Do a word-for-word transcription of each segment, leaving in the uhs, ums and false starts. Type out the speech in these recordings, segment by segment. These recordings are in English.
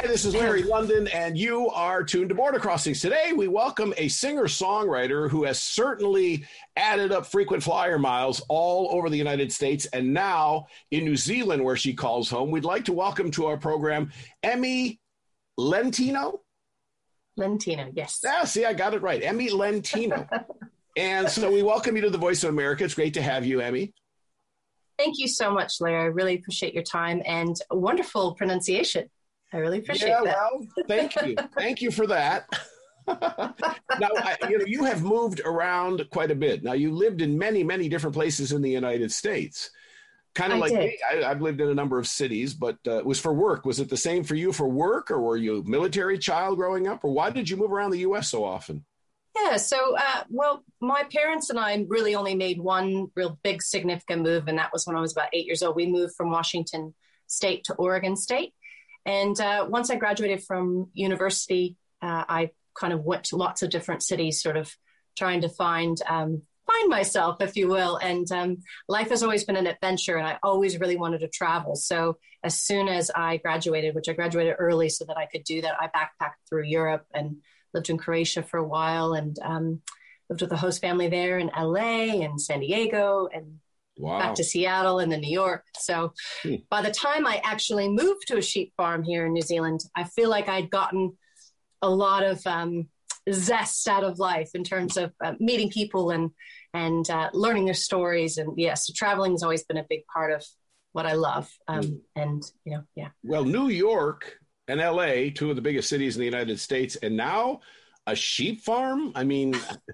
this is Larry London, and you are tuned to Border Crossings. Today, we welcome a singer-songwriter who has certainly added up frequent flyer miles all over the United States, and now in New Zealand, where she calls home. We'd like to welcome to our program Emmy Lentino. Lentino, yes. Yeah, see, I got it right. Emmy Lentino. And so we welcome you to the Voice of America. It's great to have you, Emmy. Thank you so much, Larry. I really appreciate your time and wonderful pronunciation. I really appreciate yeah, that. Well, thank you. Thank you for that. Now, I, you know, you have moved around quite a bit. Now, you lived in many, many different places in the United States. Kind of I like did. me. I, I've lived in a number of cities, but uh, it was for work. Was it the same for you for work, or were you a military child growing up, or why did you move around the U S so often? Yeah, so, uh, well, my parents and I really only made one real big significant move, and that was when I was about eight years old. We moved from Washington State to Oregon State. And uh, once I graduated from university, uh, I kind of went to lots of different cities, sort of trying to find um, find myself, if you will. And um, life has always been an adventure, and I always really wanted to travel. So as soon as I graduated, which I graduated early so that I could do that, I backpacked through Europe and lived in Croatia for a while, and um, lived with a host family there in L A and San Diego, and Wow. back to Seattle and then New York. So Hmm. by the time I actually moved to a sheep farm here in New Zealand, I feel like I'd gotten a lot of um, zest out of life in terms of uh, meeting people and and uh, learning their stories. And yes, yeah, so traveling has always been a big part of what I love. Um, Hmm. And, you know, yeah. Well, New York and L A, two of the biggest cities in the United States, and now a sheep farm. I mean,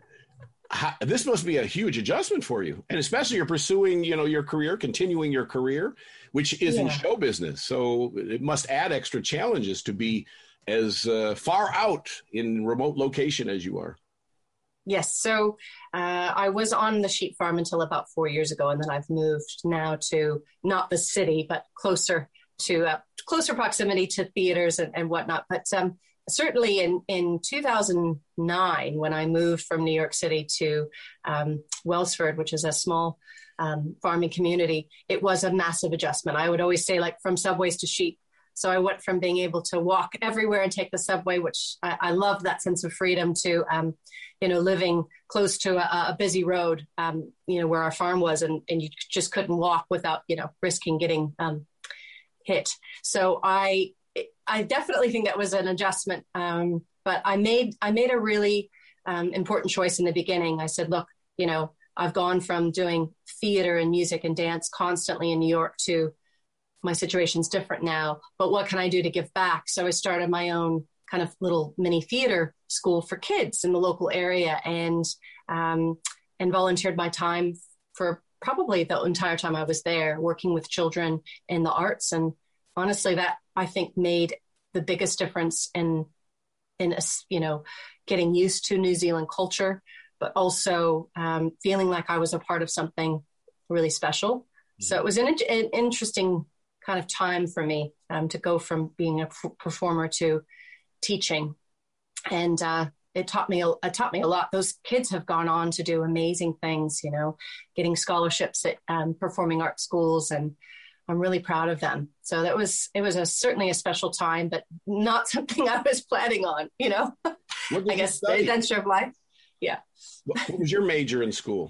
how, this must be a huge adjustment for you, and especially you're pursuing, you know, your career, continuing your career, which is in Yeah. show business. So it must add extra challenges to be as uh, far out in remote location as you are. Yes. So uh, I was on the sheep farm until about four years ago, and then I've moved now to not the city, but closer to uh, closer proximity to theaters and, and whatnot. But um, certainly in, in two thousand nine, when I moved from New York City to um, Wellsford, which is a small um, farming community, it was a massive adjustment. I would always say, like, from subways to sheep. So I went from being able to walk everywhere and take the subway, which I, I love that sense of freedom, to, um, you know, living close to a, a busy road, um, you know, where our farm was, and, and you just couldn't walk without, you know, risking getting um, hit. So I, I definitely think that was an adjustment. Um, but I made, I made a really um, important choice in the beginning. I said, look, you know, I've gone from doing theater and music and dance constantly in New York to my situation's different now, but what can I do to give back? So I started my own kind of little mini theater school for kids in the local area, and um, and volunteered my time for probably the entire time I was there, working with children in the arts. And honestly, that I think made the biggest difference in in you know getting used to New Zealand culture, but also um, feeling like I was a part of something really special. Mm-hmm. So it was an, an interesting kind of time for me um, to go from being a p- performer to teaching. And uh, it taught me, it taught me a lot. Those kids have gone on to do amazing things, you know, getting scholarships at um, performing arts schools. And I'm really proud of them. So that was, it was a, certainly a special time, but not something I was planning on, you know, I guess the adventure of life. Yeah. What was your major in school?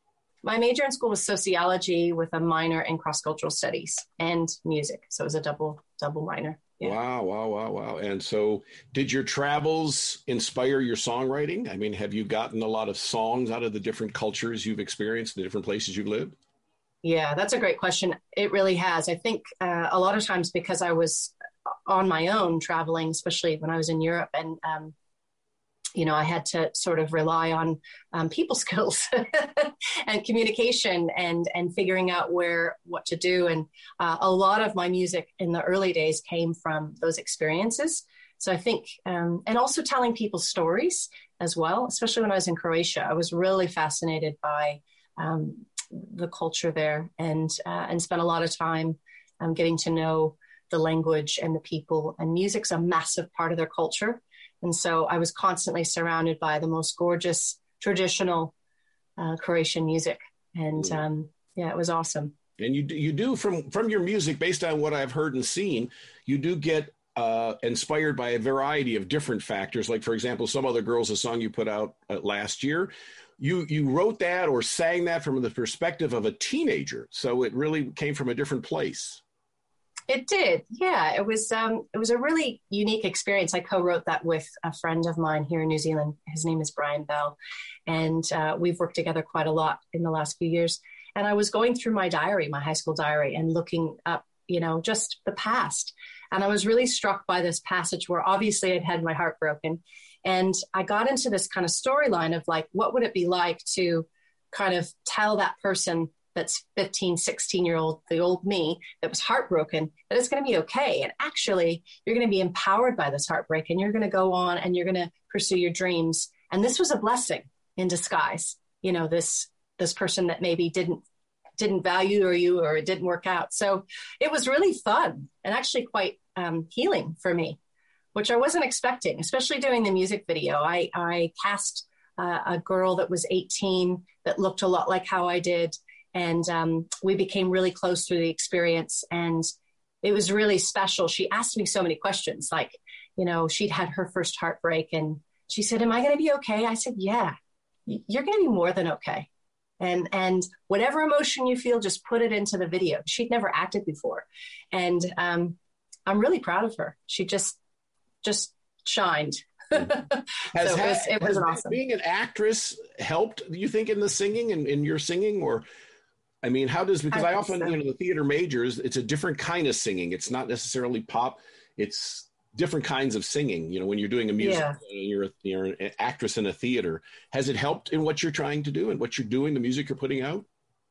My major in school was sociology with a minor in cross-cultural studies and music. So it was a double, double minor. Yeah. Wow, wow, wow, wow. And so did your travels inspire your songwriting? I mean, have you gotten a lot of songs out of the different cultures you've experienced, the different places you've lived? Yeah, that's a great question. It really has. I think uh, a lot of times because I was on my own traveling, especially when I was in Europe, and um, you know, I had to sort of rely on um, people skills and communication and and figuring out where, what to do. And uh, a lot of my music in the early days came from those experiences. So I think, um, and also telling people stories as well, especially when I was in Croatia. I was really fascinated by um, the culture there, and uh, and spent a lot of time um, getting to know the language and the people. And music's a massive part of their culture. And so I was constantly surrounded by the most gorgeous, traditional uh, Croatian music. And um, yeah, it was awesome. And you do, you do from, from your music, based on what I've heard and seen, you do get uh, inspired by a variety of different factors. Like, for example, Some Other Girls, a song you put out uh, last year. You you wrote that or sang that from the perspective of a teenager. So it really came from a different place. It did. Yeah, it was um, it was a really unique experience. I co-wrote that with a friend of mine here in New Zealand. His name is Brian Bell. And uh, we've worked together quite a lot in the last few years. And I was going through my diary, my high school diary, and looking up, you know, just the past. And I was really struck by this passage where obviously I'd had my heart broken. And I got into this kind of storyline of like, what would it be like to kind of tell that person that's fifteen, sixteen year old, the old me that was heartbroken, that it's going to be okay. And actually, you're going to be empowered by this heartbreak and you're going to go on and you're going to pursue your dreams. And this was a blessing in disguise. You know, this, this person that maybe didn't, didn't value or you, or it didn't work out. So it was really fun and actually quite um, healing for me, which I wasn't expecting, especially doing the music video. I, I cast uh, a girl that was eighteen that looked a lot like how I did. And um, we became really close through the experience. And it was really special. She asked me so many questions, like, you know, she'd had her first heartbreak. And she said, am I going to be okay? I said, yeah, you're going to be more than okay. And and whatever emotion you feel, just put it into the video. She'd never acted before. And um, I'm really proud of her. She just, just shined. Has, so it was, it was has awesome. Being an actress helped, you think, in the singing and in your singing? Or, I mean, how does, because I, I often, so. you know, the theater majors, it's a different kind of singing. It's not necessarily pop. It's different kinds of singing. You know, when you're doing a music, yeah. you're, a, you're an actress in a theater. Has it helped in what you're trying to do and what you're doing, the music you're putting out?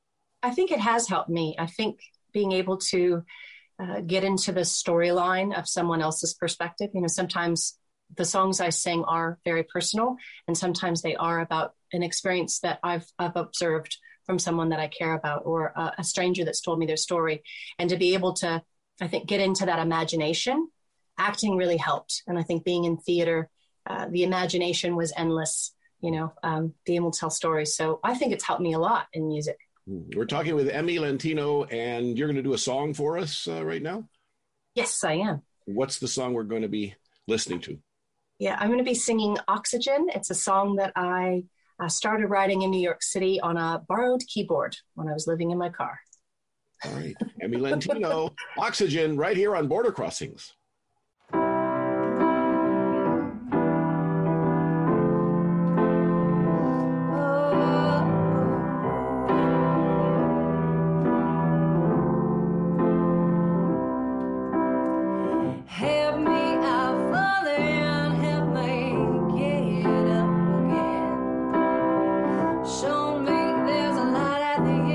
I think it has helped me. I think being able to uh, get into the storyline of someone else's perspective, you know, sometimes the songs I sing are very personal, and sometimes they are about an experience that I've, I've observed from someone that I care about, or a, a stranger that's told me their story. And to be able to, I think, get into that imagination, acting really helped. And I think being in theater, uh, the imagination was endless, you know, um, being able to tell stories. So I think it's helped me a lot in music. We're talking with Emmy Lentino, and you're going to do a song for us uh, right now? Yes, I am. What's the song we're going to be listening to? Yeah, I'm going to be singing Oxygen. It's a song that I uh, started writing in New York City on a borrowed keyboard when I was living in my car. All right. Emmy Lentino, Oxygen, right here on Border Crossings.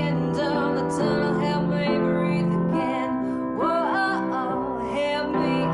Help me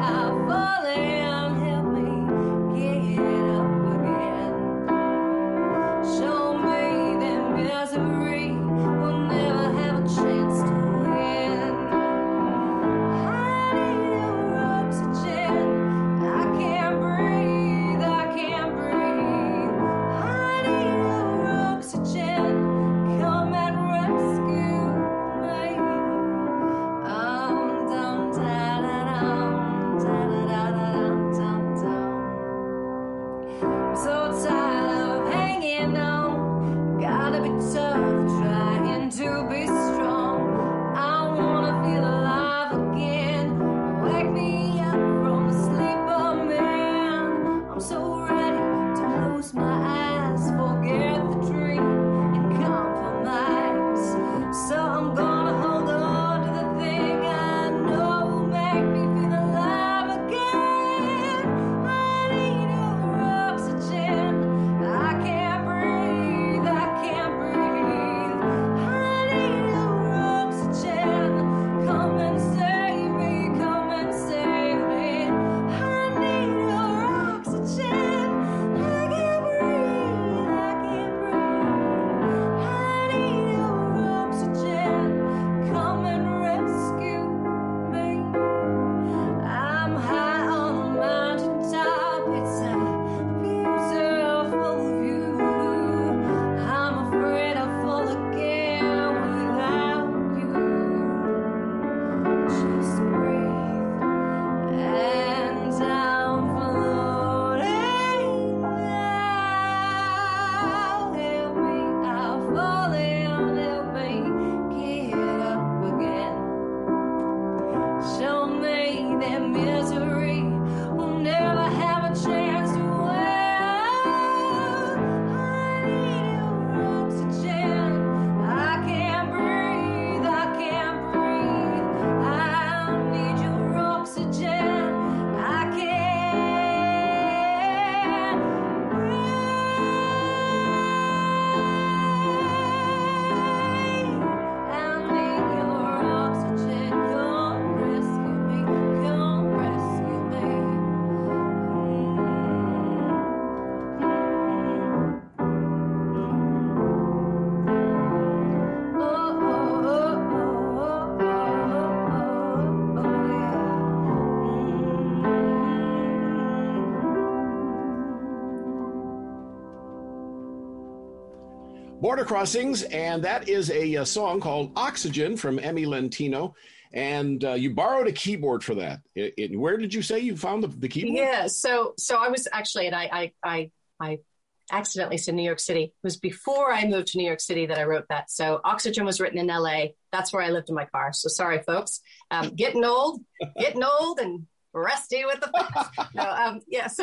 Border Crossings, and that is a, a song called Oxygen from Emmy Lentino. And uh, you borrowed a keyboard for that. It, it, where did you say you found the, the keyboard? Yeah, so so I was actually, and I I I, I accidentally said New York City. It was before I moved to New York City that I wrote that. So Oxygen was written in L A. That's where I lived in my car. So sorry, folks. Um, getting old, getting old, and rusty with the phone. No, um, yes.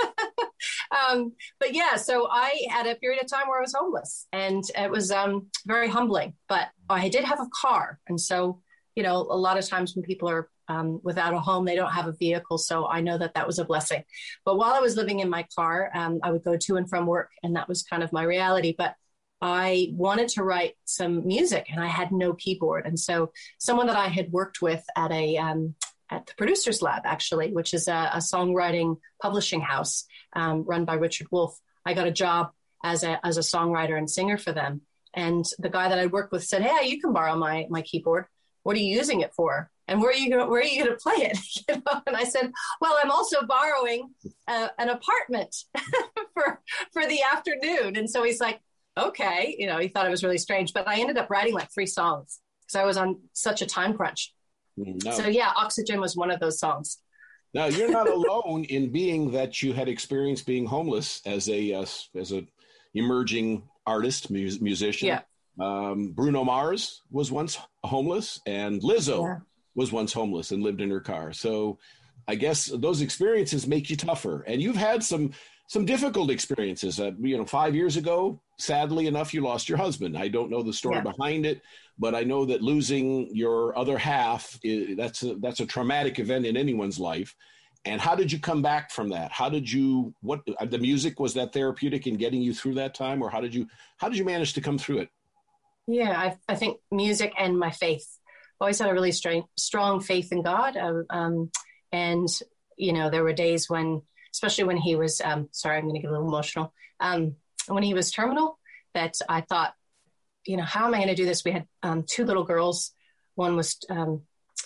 um, but yeah, so I had a period of time where I was homeless, and it was um, very humbling. But I did have a car, and so you know, a lot of times when people are um, without a home, they don't have a vehicle. So I know that that was a blessing. But while I was living in my car, um, I would go to and from work, and that was kind of my reality. But I wanted to write some music, and I had no keyboard. And so someone that I had worked with at a um, at the Producers Lab, actually, which is a, a songwriting publishing house um, run by Richard Wolff, I got a job as a as a songwriter and singer for them. And the guy that I worked with said, "Hey, you can borrow my my keyboard. What are you using it for? And where are you going? Where are you going to play it?" You know? And I said, "Well, I'm also borrowing uh, an apartment for for the afternoon." And so he's like, "Okay," you know, he thought it was really strange, but I ended up writing like three songs because I was on such a time crunch. No. So yeah, Oxygen was one of those songs. Now you're not alone in being that you had experienced being homeless as a uh, as a emerging artist, mu- musician. Yeah. Um, Bruno Mars was once homeless, and Lizzo yeah. was once homeless and lived in her car. So I guess those experiences make you tougher. And you've had some some difficult experiences. Uh, you know, five years ago, sadly enough, you lost your husband. I don't know the story yeah. behind it, but I know that losing your other half, is, that's a, that's a traumatic event in anyone's life. And how did you come back from that? How did you, what, the music, was that therapeutic in getting you through that time? Or how did you, how did you manage to come through it? Yeah, I, I think music and my faith. I've always had a really strong, strong faith in God. Um, um, and, you know, there were days when, especially when he was, um, sorry, I'm going to get a little emotional. Um, when he was terminal, that I thought, you know, how am I going to do this? We had um, two little girls. One was um,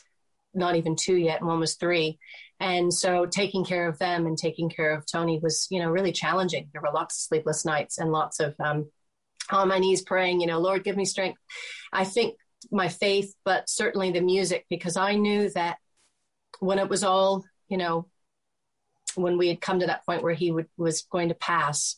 not even two yet, and one was three. And so taking care of them and taking care of Tony was, you know, really challenging. There were lots of sleepless nights and lots of um, on my knees praying, you know, Lord, give me strength. I think my faith, but certainly the music, because I knew that when it was all, you know, when we had come to that point where he would, was going to pass,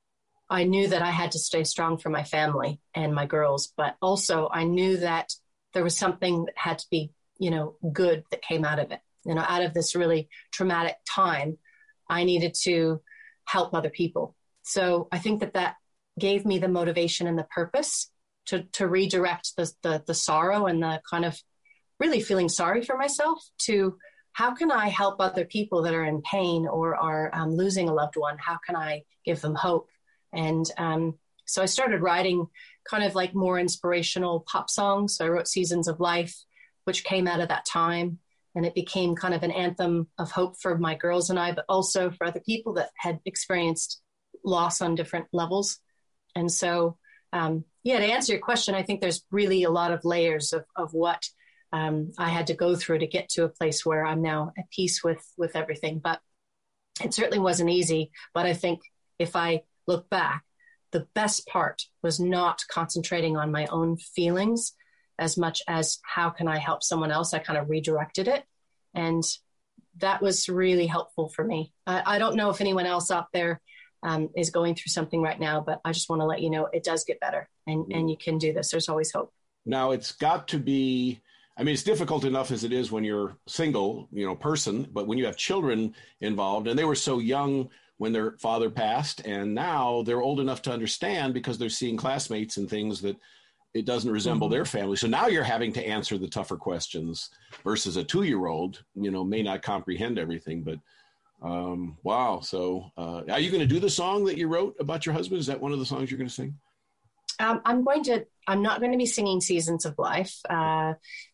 I knew that I had to stay strong for my family and my girls. But also I knew that there was something that had to be, you know, good that came out of it. You know, out of this really traumatic time, I needed to help other people. So I think that that gave me the motivation and the purpose to to redirect the, the the sorrow and the kind of really feeling sorry for myself to how can I help other people that are in pain or are um, losing a loved one? How can I give them hope? And um, so I started writing kind of like more inspirational pop songs. So I wrote Seasons of Life, which came out of that time. And it became kind of an anthem of hope for my girls and I, but also for other people that had experienced loss on different levels. And so, um, yeah, to answer your question, I think there's really a lot of layers of, of what um, I had to go through to get to a place where I'm now at peace with, with everything. But it certainly wasn't easy. But I think if I look back, the best part was not concentrating on my own feelings as much as how can I help someone else. I kind of redirected it. And that was really helpful for me. I, I don't know if anyone else out there Um, is going through something right now, but I just want to let you know it does get better, and, mm. and you can do this. There's always hope. Now it's got to be, I mean, it's difficult enough as it is when you're single, you know, person, but when you have children involved, and they were so young when their father passed, and now they're old enough to understand because they're seeing classmates and things that it doesn't resemble mm-hmm. their family. So now you're having to answer the tougher questions versus a two-year-old, you know, may not comprehend everything, but Um, wow. So, uh, are you going to do the song that you wrote about your husband? Is that one of the songs you're going to sing? Um, I'm going to, I'm not going to be singing Seasons of Life, uh,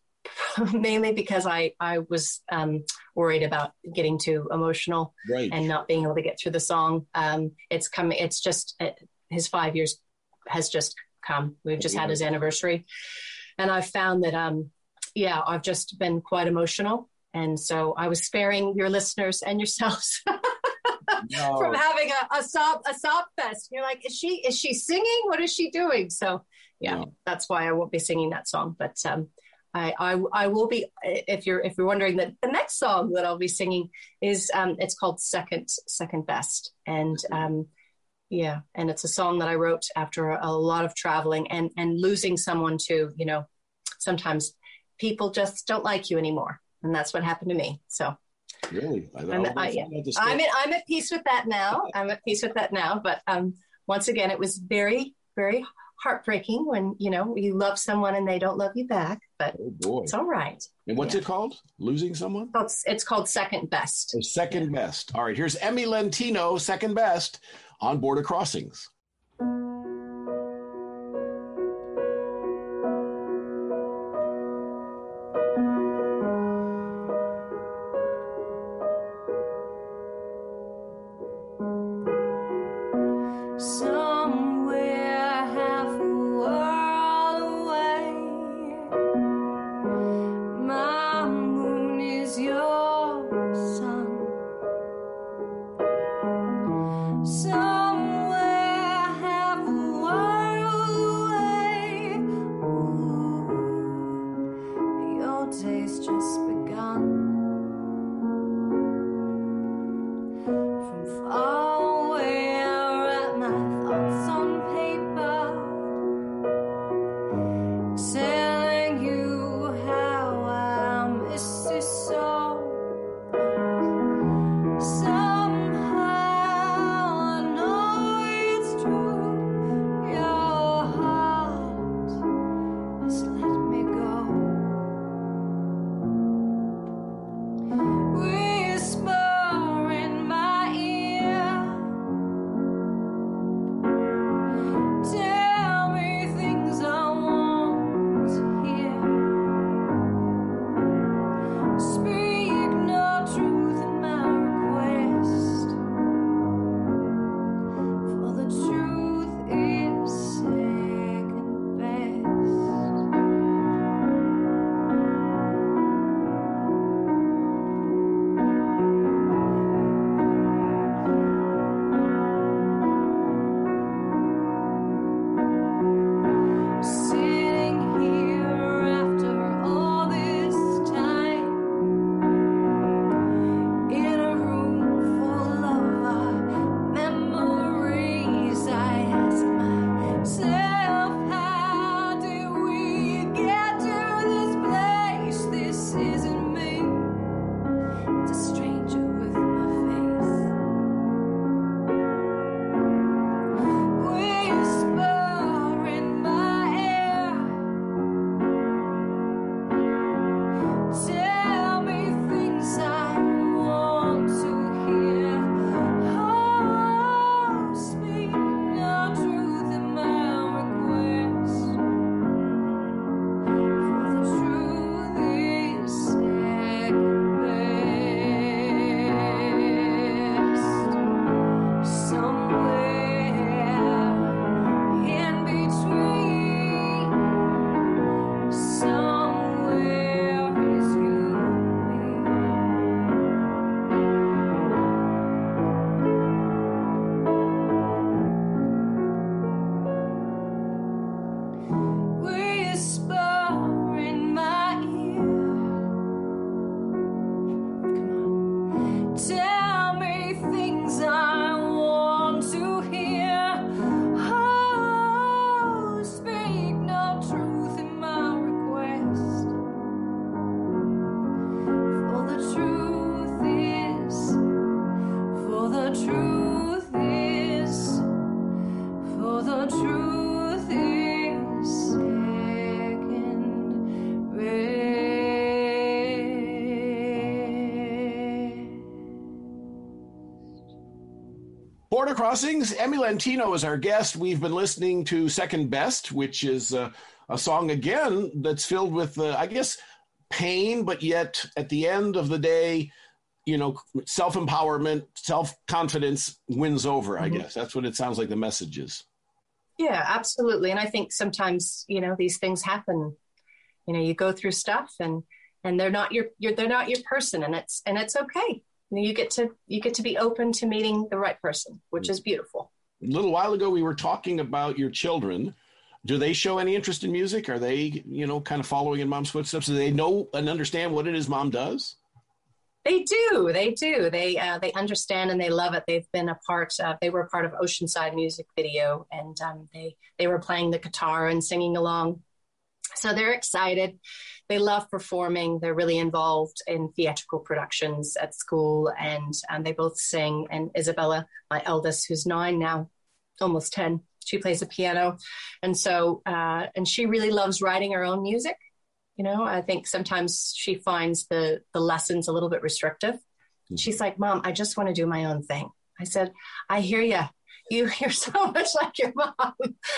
mainly because I, I was, um, worried about getting too emotional right. and not being able to get through the song. Um, it's coming, it's just, it, his five years has just come. We've just yeah. had his anniversary, and I've found that, um, yeah, I've just been quite emotional. And so I was sparing your listeners and yourselves No. from having a, a sob a sob fest. You're like, is she is she singing? What is she doing? So yeah, no. That's why I won't be singing that song. But um, I, I I will be. If you're if you're wondering, that the next song that I'll be singing is um, it's called Second Second Best, and um, yeah, and it's a song that I wrote after a, a lot of traveling and and losing someone to, you know, sometimes people just don't like you anymore, and that's what happened to me. So. Really? I, I'm, I, yeah. I'm, at, I'm at peace with that now. I'm at peace with that now. But um, once again, it was very, very heartbreaking when, you know, you love someone and they don't love you back. But oh boy. It's all right. And what's yeah. it called? Losing someone? It's, it's called Second Best. Oh, Second yeah. Best. All right. Here's Emmy Lentino, Second Best on Border Crossings. Border Crossings, Emmy Lentino is our guest. We've been listening to Second Best, which is uh, a song, again, that's filled with, uh, I guess, pain, but yet at the end of the day, you know, self-empowerment, self-confidence wins over, I mm-hmm. guess. That's what it sounds like the message is. Yeah, absolutely. And I think sometimes, you know, these things happen. You know, you go through stuff and and they're not your, your they're not your person, and it's and it's okay. you get to you get to be open to meeting the right person, which is beautiful. A little while ago, we were talking about your children. Do they show any interest in music? Are they, you know, kind of following in mom's footsteps? Do they know and understand what it is mom does? They do. They do. They uh, they understand and they love it. They've been a part. Uh, they were a part of Oceanside music video, and um, they they were playing the guitar and singing along. So they're excited. They love performing. They're really involved in theatrical productions at school, and um, they both sing. And Isabella, my eldest, who's nine now, almost ten, she plays the piano. And so, uh, and she really loves writing her own music. You know, I think sometimes she finds the the lessons a little bit restrictive. Mm-hmm. She's like, Mom, I just want to do my own thing. I said, I hear you. You hear so much like your mom.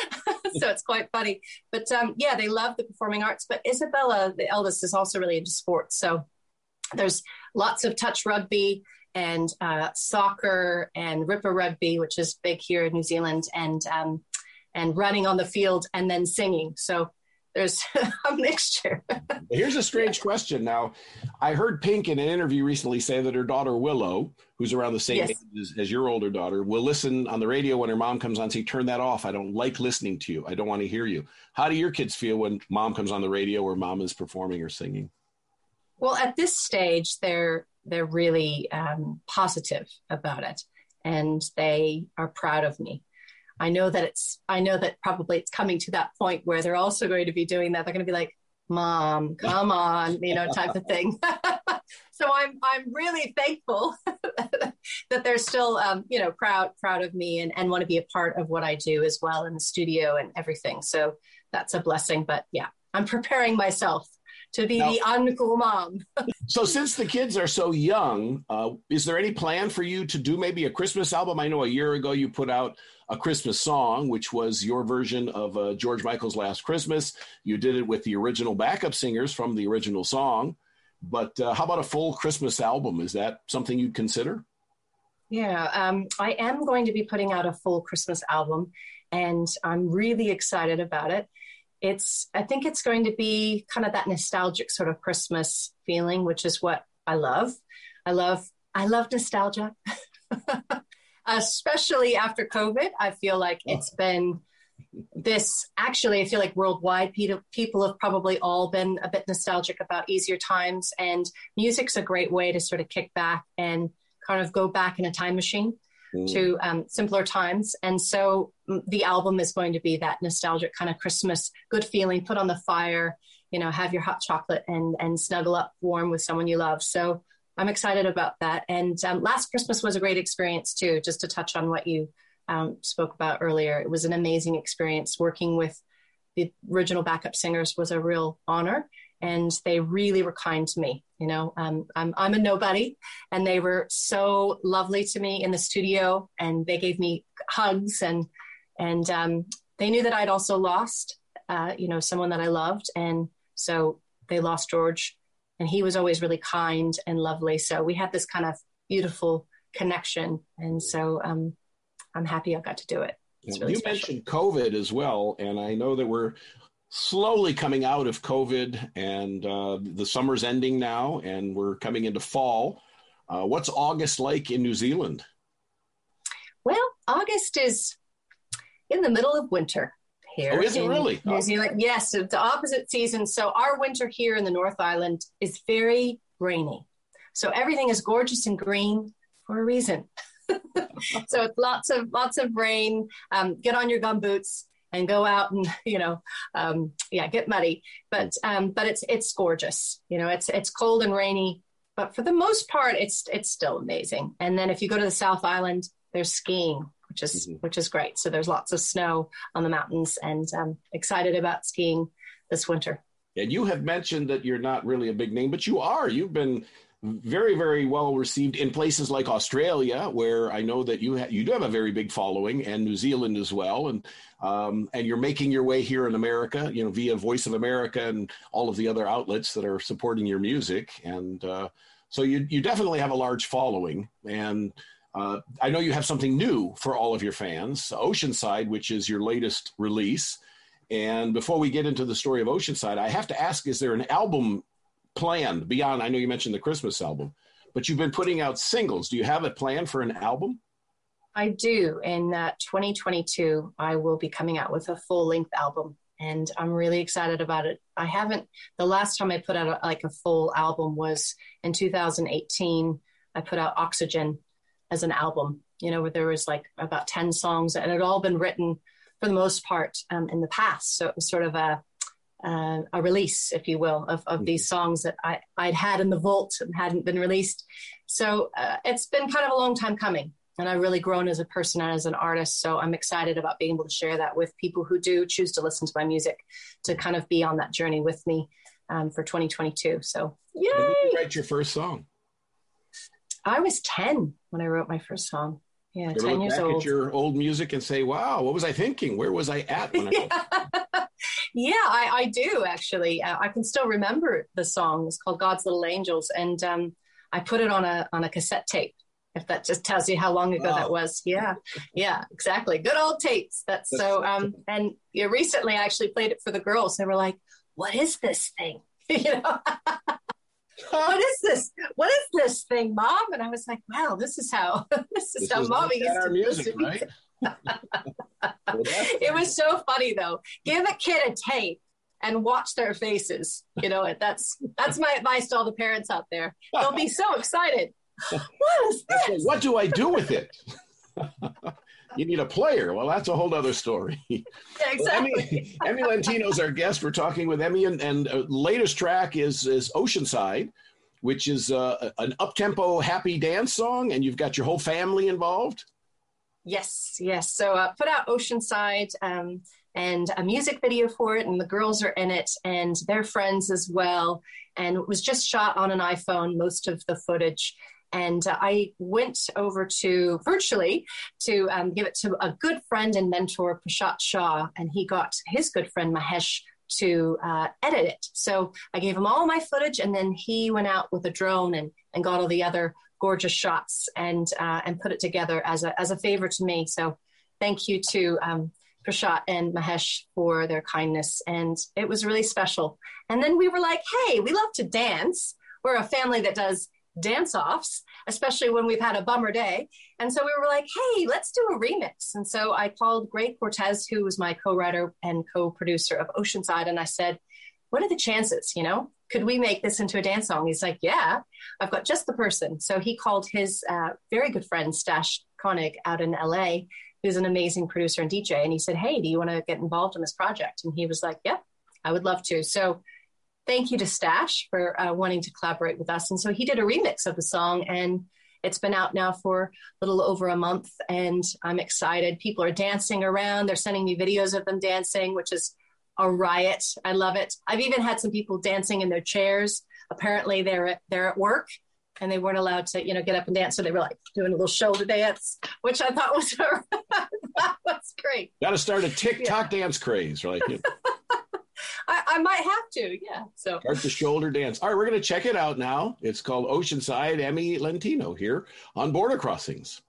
So it's quite funny. But um, yeah, they love the performing arts. But Isabella, the eldest, is also really into sports. So there's lots of touch rugby and uh, soccer and ripper rugby, which is big here in New Zealand, and um, and running on the field and then singing. So there's a mixture. Here's a strange question. Now, I heard Pink in an interview recently say that her daughter Willow, who's around the same yes. age as, as your older daughter, will listen on the radio when her mom comes on and say, turn that off. I don't like listening to you. I don't want to hear you. How do your kids feel when mom comes on the radio or mom is performing or singing? Well, at this stage, they're they're really um, positive about it, and they are proud of me. I know that it's, I know that probably it's coming to that point where they're also going to be doing that. They're going to be like, Mom, come on, you know, type of thing. So I'm, I'm really thankful that they're still, um, you know, proud, proud of me and, and want to be a part of what I do as well in the studio and everything. So that's a blessing, but yeah, I'm preparing myself to be now, the uncool mom. So since the kids are so young, uh, is there any plan for you to do maybe a Christmas album? I know a year ago you put out a Christmas song, which was your version of uh, George Michael's Last Christmas. You did it with the original backup singers from the original song. But uh, how about a full Christmas album? Is that something you'd consider? Yeah, um, I am going to be putting out a full Christmas album, and I'm really excited about it. It's, I think it's going to be kind of that nostalgic sort of Christmas feeling, which is what I love. I love, I love nostalgia, especially after COVID. I feel like it's been this, actually, I feel like worldwide people, people have probably all been a bit nostalgic about easier times, and music's a great way to sort of kick back and kind of go back in a time machine mm. to um, simpler times. And so the album is going to be that nostalgic kind of Christmas, good feeling, put on the fire, you know, have your hot chocolate and, and snuggle up warm with someone you love. So I'm excited about that. And um, last Christmas was a great experience too, just to touch on what you um, spoke about earlier. It was an amazing experience. Working with the original backup singers was a real honor. And they really were kind to me. You know, um, I'm, I'm a nobody, and they were so lovely to me in the studio, and they gave me hugs, and, and um, they knew that I'd also lost, uh, you know, someone that I loved. And so they lost George, and he was always really kind and lovely. So we had this kind of beautiful connection. And so um, I'm happy I got to do it. It's really you special. mentioned COVID as well. And I know that we're slowly coming out of COVID, and uh, the summer's ending now, and we're coming into fall. Uh, what's August like in New Zealand? Well, August is in the middle of winter here. Oh, is it really? New Zealand. Yes, it's the opposite season. So our winter here in the North Island is very rainy. So everything is gorgeous and green for a reason. So it's lots of lots of rain. Um, get on your gumboots and go out and, you know, um, yeah, get muddy. But um, but it's it's gorgeous. You know, it's it's cold and rainy, but for the most part, it's it's still amazing. And then if you go to the South Island, there's skiing, which is mm-hmm. which is great. So there's lots of snow on the mountains, and um, excited about skiing this winter. And you have mentioned that you're not really a big name, but you are. You've been very, very well received in places like Australia, where I know that you ha- you do have a very big following, and New Zealand as well. And um, and you're making your way here in America, you know, via Voice of America and all of the other outlets that are supporting your music. And uh, so you you definitely have a large following. And uh, I know you have something new for all of your fans, Oceanside, which is your latest release. And before we get into the story of Oceanside, I have to ask, is there an album planned beyond, I know you mentioned the Christmas album, but you've been putting out singles. Do you have a plan for an album? I do. In uh, twenty twenty-two, I will be coming out with a full-length album, and I'm really excited about it. I haven't, the last time I put out a, like a full album was in two thousand eighteen. I put out Oxygen as an album, you know, where there was like about ten songs, and it had all been written for the most part um, in the past. So it was sort of a uh, a release, if you will, of, of these songs that I, I'd had in the vault and hadn't been released. So uh, it's been kind of a long time coming, and I've really grown as a person and as an artist. So I'm excited about being able to share that with people who do choose to listen to my music, to kind of be on that journey with me um, for twenty twenty-two. So yay! When did you write your first song? I was ten when I wrote my first song. Yeah, you ever ten look years back old. At your old music and say, "Wow, what was I thinking? Where was I at when I?" yeah, yeah I, I do actually. Uh, I can still remember the song. It's called "God's Little Angels," and um, I put it on a on a cassette tape. If that just tells you how long ago wow. that was. Yeah, yeah, exactly. Good old tapes. That's, That's so. Um, and you know, recently I actually played it for the girls. They were like, "What is this thing?" you know. What is this? What is this thing, Mom? And I was like, wow, this is how this is this how is Mommy used to music, right? well, it was so funny though. Give a kid a tape and watch their faces. You know, that's that's my advice to all the parents out there. They'll be so excited. What is this? What do I do with it? You need a player. Well, that's a whole other story. Yeah, exactly. Well, Emmy, Emmy Lentino's our guest. We're talking with Emmy, and, and uh, latest track is is Oceanside, which is uh, an up-tempo happy dance song, and you've got your whole family involved. Yes, yes. So uh, put out Oceanside um, and a music video for it, and the girls are in it, and they're friends as well. And it was just shot on an iPhone, most of the footage. And uh, I went over to virtually to um, give it to a good friend and mentor, Prashant Shah, and he got his good friend Mahesh to uh, edit it. So I gave him all my footage, and then he went out with a drone and, and got all the other gorgeous shots and uh, and put it together as a as a favor to me. So thank you to um, Prashant and Mahesh for their kindness, and it was really special. And then we were like, hey, we love to dance. We're a family that does dance-offs, especially when we've had a bummer day. And so we were like, hey, let's do a remix. And so I called Greg Cortez, who was my co-writer and co-producer of Oceanside, and I said, what are the chances, you know? Could we make this into a dance song? He's like, yeah, I've got just the person. So he called his uh, very good friend, Stash Koenig, out in L A, who's an amazing producer and D J. And he said, hey, do you want to get involved in this project? And he was like, yeah, I would love to. So thank you to Stash for uh, wanting to collaborate with us. And so he did a remix of the song, and it's been out now for a little over a month, and I'm excited. People are dancing around. They're sending me videos of them dancing, which is a riot. I love it. I've even had some people dancing in their chairs. Apparently they're at, they're at work and they weren't allowed to, you know, get up and dance. So they were like doing a little shoulder dance, which I thought was, that was great. Got to start a TikTok yeah. dance craze, right? I, I might have to, yeah. So start the shoulder dance. All right, we're going to check it out now. It's called Oceanside. Emmy Lentino here on Border Crossings.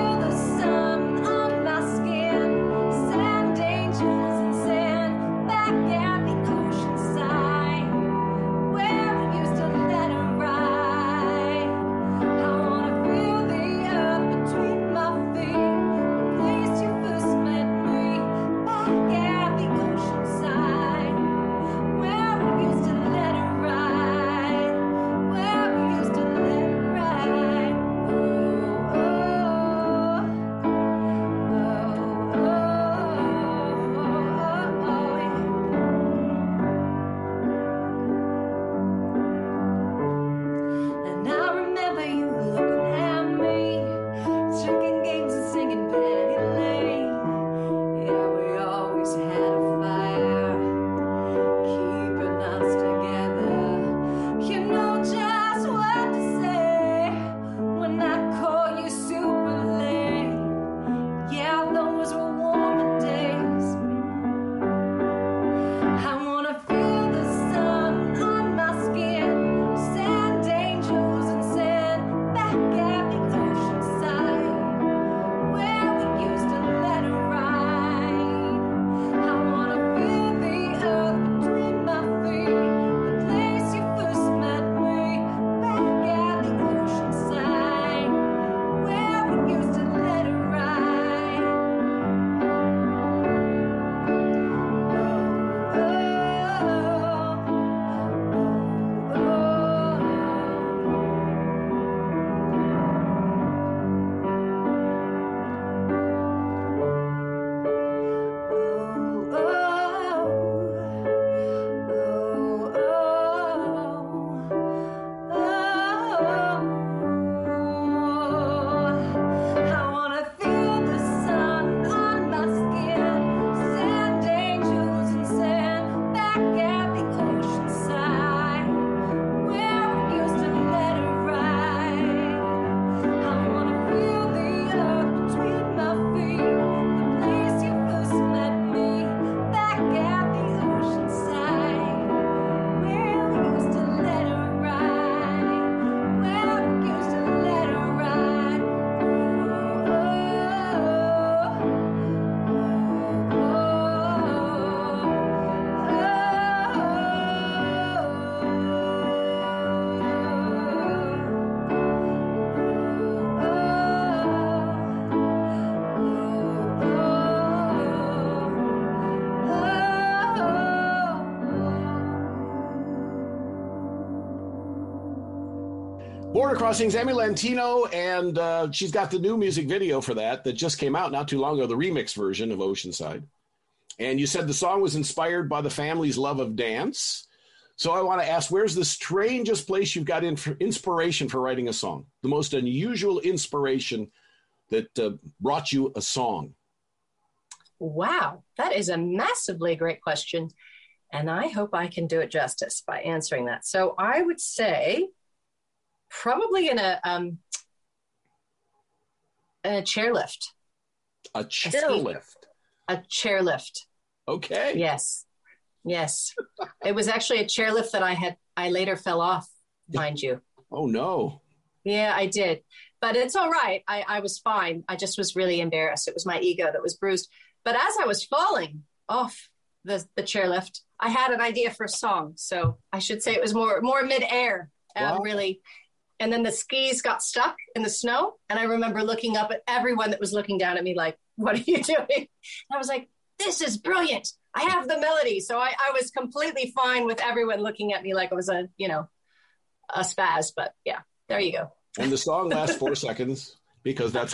Back Border Crossings, Emmy Lentino, and uh, she's got the new music video for that that just came out not too long ago, the remix version of Oceanside. And you said the song was inspired by the family's love of dance. So I want to ask, where's the strangest place you've got in inspiration for writing a song? The most unusual inspiration that uh, brought you a song? Wow, that is a massively great question. And I hope I can do it justice by answering that. So I would say probably in a, um, a chairlift. A chairlift? A chairlift. Okay. Yes. Yes. It was actually a chairlift that I had, I later fell off, mind you. Oh, no. Yeah, I did. But it's all right. I, I was fine. I just was really embarrassed. It was my ego that was bruised. But as I was falling off the, the chairlift, I had an idea for a song. So I should say it was more, more midair, um, wow. really. And then the skis got stuck in the snow. And I remember looking up at everyone that was looking down at me like, what are you doing? And I was like, this is brilliant. I have the melody. So I, I was completely fine with everyone looking at me like it was a, you know, a spaz. But yeah, there you go. And the song lasts four seconds because that's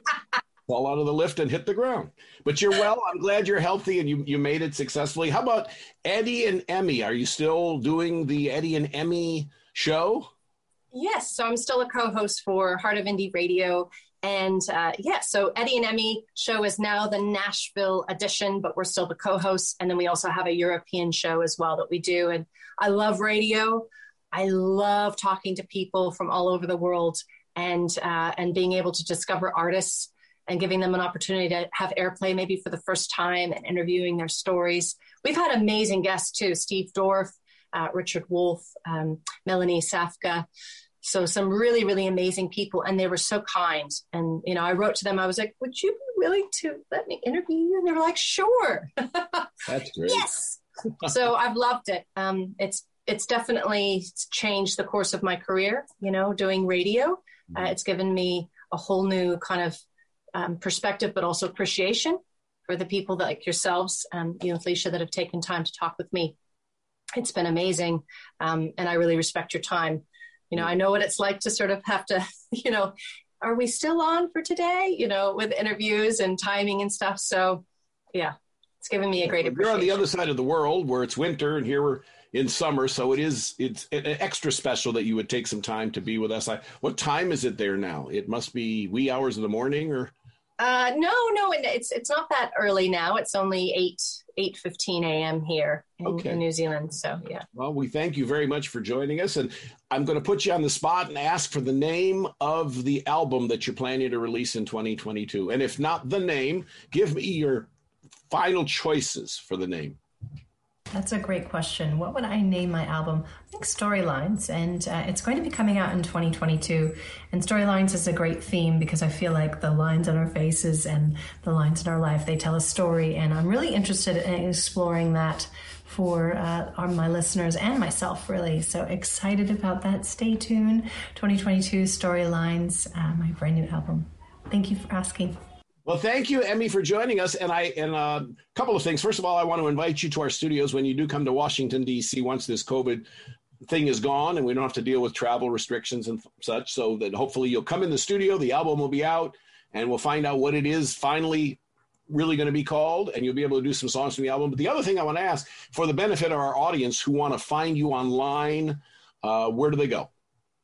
fall out of the lift and hit the ground. But you're well. I'm glad you're healthy and you, you made it successfully. How about Eddie and Emmy? Are you still doing the Eddie and Emmy show? Yes. So I'm still a co-host for Heart of Indie Radio. And uh, yeah, so Eddie and Emmy show is now the Nashville edition, but we're still the co-hosts. And then we also have a European show as well that we do. And I love radio. I love talking to people from all over the world and uh, and being able to discover artists and giving them an opportunity to have airplay maybe for the first time and interviewing their stories. We've had amazing guests too, Steve Dorff, uh, Richard Wolff, um, Melanie Safka. So some really, really amazing people. And they were so kind. And, you know, I wrote to them, I was like, would you be willing to let me interview you? And they were like, sure. That's great. Yes. So I've loved it. Um, it's, it's definitely changed the course of my career, you know, doing radio. Uh, it's given me a whole new kind of um, perspective, but also appreciation for the people that, like yourselves, um, you and Felicia, that have taken time to talk with me. It's been amazing. Um, and I really respect your time. You know, I know what it's like to sort of have to, you know, are we still on for today? You know, with interviews and timing and stuff. So, yeah, it's given me a great appreciation. You're on the other side of the world where it's winter and here we're in summer. So it is, it's extra special that you would take some time to be with us. I, what time is it there now? It must be wee hours of the morning or? Uh, no, no, it's it's not that early now. It's only eight eight fifteen a.m. here in, okay. in New Zealand. So yeah. Well, we thank you very much for joining us, and I'm going to put you on the spot and ask for the name of the album that you're planning to release in twenty twenty-two. And if not the name, give me your final choices for the name. That's a great question. What would I name my album? I think Storylines, and uh, it's going to be coming out in twenty twenty-two. And Storylines is a great theme because I feel like the lines on our faces and the lines in our life, they tell a story. And I'm really interested in exploring that for uh, our, my listeners and myself, really. So excited about that. Stay tuned. twenty twenty-two Storylines, uh, my brand new album. Thank you for asking. Well, thank you, Emmy, for joining us. And I and a uh, couple of things. First of all, I want to invite you to our studios when you do come to Washington, D C, once this COVID thing is gone and we don't have to deal with travel restrictions and such, so that hopefully you'll come in the studio, the album will be out, and we'll find out what it is finally really going to be called, and you'll be able to do some songs from the album. But the other thing I want to ask, for the benefit of our audience who want to find you online, uh, where do they go?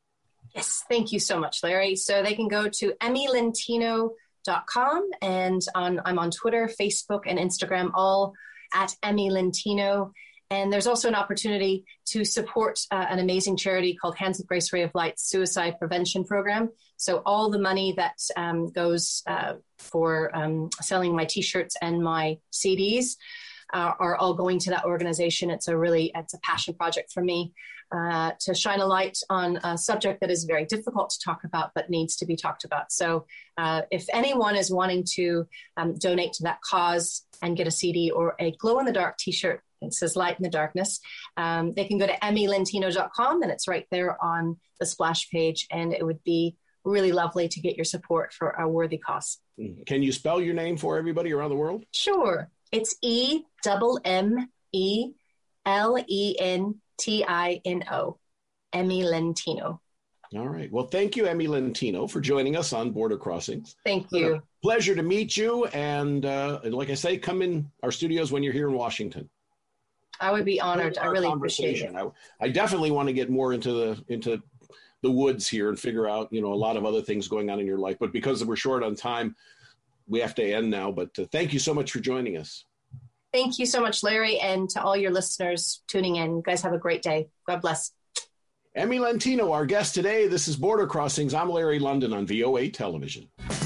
Yes, thank you so much, Larry. So they can go to Emmy Lentino dot com, and on, I'm on Twitter, Facebook, and Instagram, all at Emmy Lentino. And there's also an opportunity to support uh, an amazing charity called Hands of Grace Ray of Light Suicide Prevention Program. So all the money that um, goes uh, for um, selling my T-shirts and my C Ds uh, are all going to that organization. It's a really, it's a passion project for me. Uh, to shine a light on a subject that is very difficult to talk about, but needs to be talked about. So uh, if anyone is wanting to um, donate to that cause and get a C D or a glow-in-the-dark T-shirt, it says Light in the Darkness, um, they can go to Emmy Lentino dot com, and it's right there on the splash page. And it would be really lovely to get your support for a worthy cause. Can you spell your name for everybody around the world? Sure. It's E M M E L E N T I N O, Emmy Lentino. All right. Well, thank you, Emmy Lentino, for joining us on Border Crossings. Thank you. Pleasure to meet you. And, uh, and like I say, come in our studios when you're here in Washington. I would be honored. I really appreciate it. I, I definitely want to get more into the into the woods here and figure out, you know, a lot of other things going on in your life. But because we're short on time, we have to end now. But uh, thank you so much for joining us. Thank you so much, Larry, and to all your listeners tuning in. You guys have a great day. God bless. Emmy Lentino, our guest today. This is Border Crossings. I'm Larry London on V O A Television.